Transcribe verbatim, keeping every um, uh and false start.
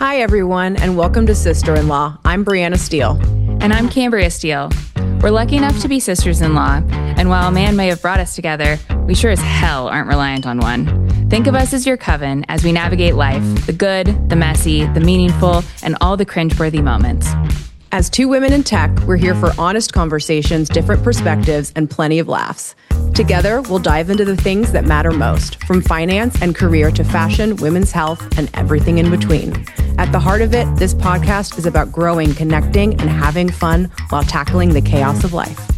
Hi, everyone, and welcome to Sister-in-Law. I'm Brianna Steele. And I'm Cambria Steele. We're lucky enough to be sisters-in-law, and while a man may have brought us together, we sure as hell aren't reliant on one. Think of us as your coven as we navigate life, the good, the messy, the meaningful, and all the cringeworthy moments. As two women in tech, we're here for honest conversations, different perspectives, and plenty of laughs. Together, we'll dive into the things that matter most, from finance and career to fashion, women's health, and everything in between. At the heart of it, this podcast is about growing, connecting, and having fun while tackling the chaos of life.